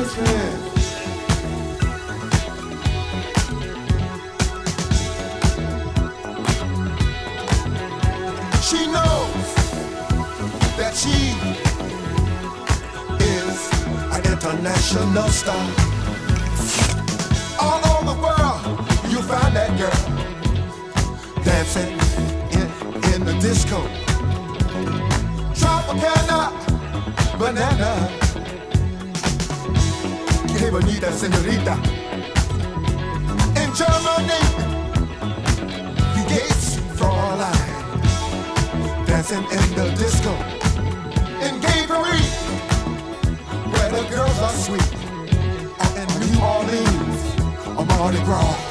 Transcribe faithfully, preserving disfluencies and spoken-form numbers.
She knows that she is an international star. All over the world, you find that girl dancing in, in the disco. Tropicana, banana, que bonita señorita. In Germany, the gates Fräulein, dancing in the disco. In Gay Paris, where the girls are sweet. Or in New Orleans, or Mardi Gras.